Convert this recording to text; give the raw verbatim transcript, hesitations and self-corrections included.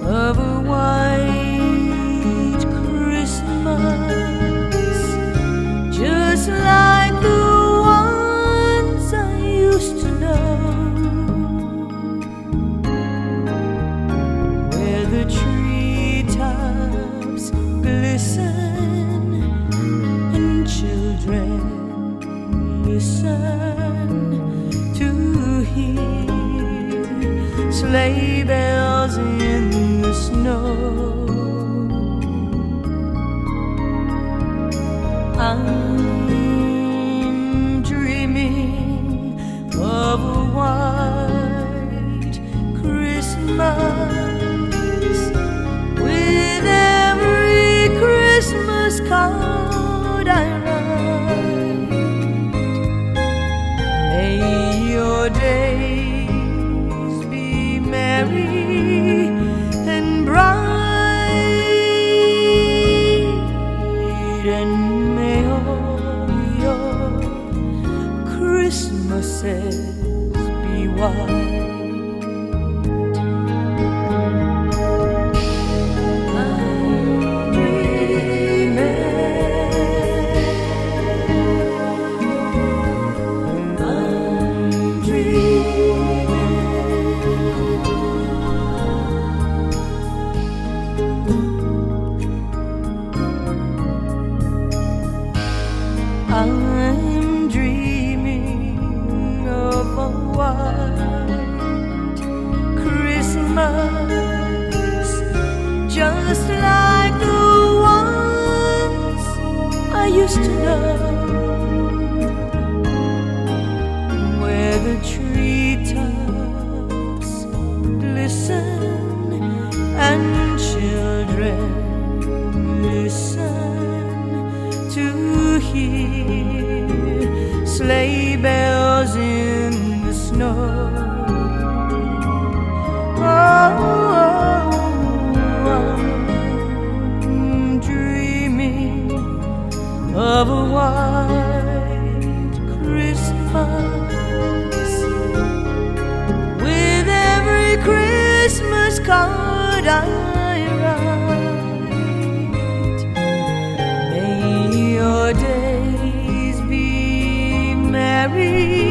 of a white Christmas, just like the ones I used to know, where the treetops glisten and children listen to hear sleigh bells in the snow. I'm dreaming of a white Christmas, with every Christmas card I write. May your days be merry and bright, and may all your Christmases be white. I'm dreaming of a white Christmas, just like the ones I used to know, where the treetops glisten and children listen to hear sleigh bells in the snow. Oh, I'm dreaming of a white Christmas, with every Christmas card I write. May your days be merry